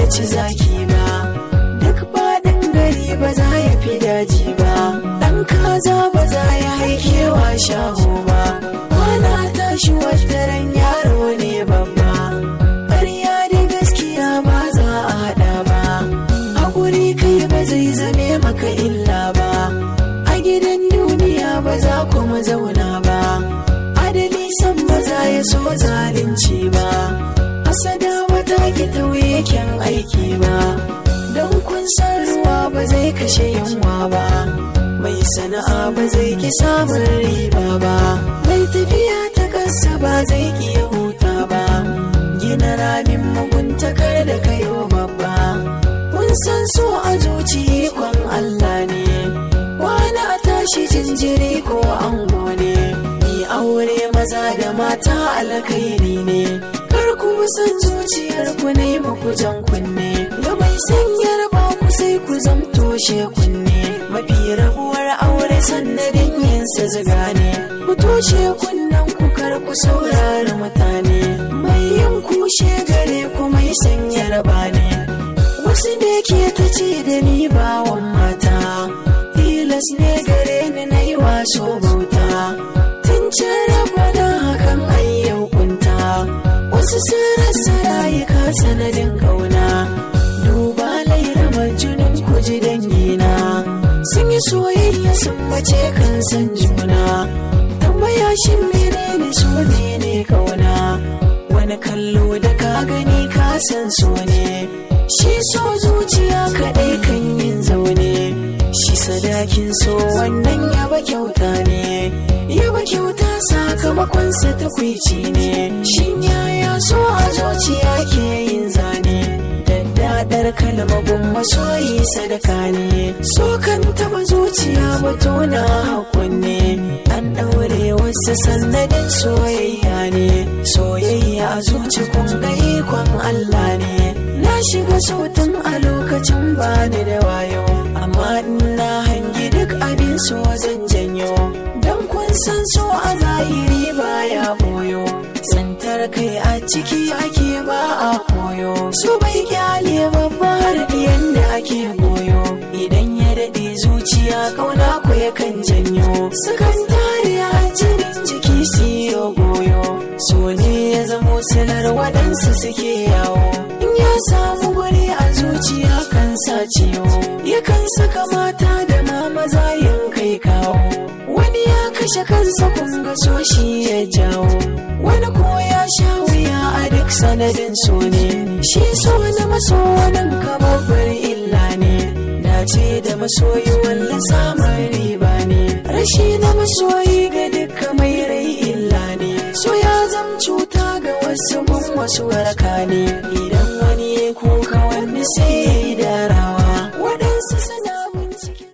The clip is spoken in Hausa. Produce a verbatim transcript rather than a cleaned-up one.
ci zaki ba, duk faɗin gari ba za ya fi daji ba, ɗan kaza ba za ya haikewa shaho ba, kwana tashi wataran yaro ne babba, ƙarya da gaskiya ba za a haɗa ba, haƙuri kai ba zai zame maka illa ba, a gidan duniya ba za kuma zauna ba, adali san ba za ya so zalunci ba, hasada ba ta ki tauye kyan aiki ba, don kun san ruwa ba zai kashe yunwa ba, mai sana'a ba zai ki samun riba ba, mai tafiya ta kasa ba zai ki ya huta ba, gina ramin muguntakar da kayo babba, kun san so a zuci ikon Allah ne, wani a tashi jinjiri ko ango ne, ni aure maza da mata alkhairi ne, kar ku san zuciyar ku ne muku jan kunne, ga mai sanyar ba ku sai ku zamto she kunne, mafi rabuwar aure sannadin yinsa ziga ne, ku toshe kunnen ku kar ku saurari mutane, mai yin kushe gare ku mai sanyar ba ne, wasu ne ke ta ce da ni bawan mata, tilas ne gare ni na yi waso bauta, tun can rabana hakan ayyau kunta, wasu sun rasa rayuka sanadin kauna, duba lairamar junin ku ji dangina, sun yi soyayya sun mace kan san juna, tambaya shin menene so ne kauna, wani kallo da ka gani ka san so ne, shi so zuciya kaɗai kan yin zaune, shi sadakin so wannan yaba kyauta ne, yaba kyauta sakamakonsa takwici ne, shin yaya so a zuciya ke yin zane, daddadar kalmagun masoyi sadaka ne, so kan taba zuciya bato na hakun ne, an ɗaure wasu sannadin soyayya ne, soyayya a zuci kun ga ikon Allah ne, na shiga sautin a lokacin bani da wayo, amma ina hangi duk abin so zan janyo, don kun san so a zahiri baya boyo, tsantar kai a ciki ake ba a koyo, so bai kyale babbar yanda ake goyo, idan ya daɗe zuciya kauna ku yakan janyo, sukan tare a jinin jiki siyo goyo, so ne ya zamo silar waɗansu suke yawo, in ya samu guri a zuciya kan sa ciwo, yakan saka mata da ma maza yin kai kawo, wani ya kashe kansa kun ga so shi ya jawo, wani ko ya sha wuya a duk sanadin so ne, shi so na maso nan ka babbar illa ne, dace da masoyi wanda samun riba ne, rashi na masoyi ga duka mai rai illa ne, so ya zam cuta ga wasu gun wasu waraka ne, idan wani ya kuka wani sai